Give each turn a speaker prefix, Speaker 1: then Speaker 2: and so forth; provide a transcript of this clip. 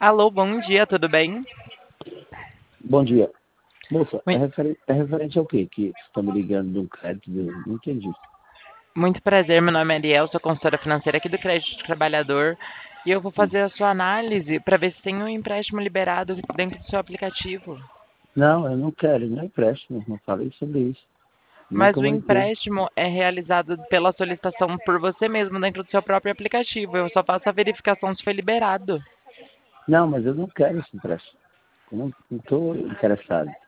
Speaker 1: Alô, bom dia, tudo bem?
Speaker 2: Bom dia. Moça,
Speaker 1: Mui-
Speaker 2: é referente ao quê? Que você está me ligando de um crédito? Não entendi.
Speaker 1: Muito prazer, meu nome é Ariel, sou consultora financeira aqui do Crédito do Trabalhador e eu vou
Speaker 2: Hum.
Speaker 1: fazer a sua análise para ver se tem um empréstimo liberado dentro do seu aplicativo.
Speaker 2: Não, eu não quero, não é empréstimo, não falei sobre isso.
Speaker 1: Mas
Speaker 2: Nunca
Speaker 1: o
Speaker 2: vou ter.
Speaker 1: empréstimo é realizado pela solicitação por você mesmo dentro do seu próprio aplicativo. Eu só faço a verificação se foi liberado.
Speaker 2: Não, mas eu não quero esse empréstimo. Eu não estou interessado.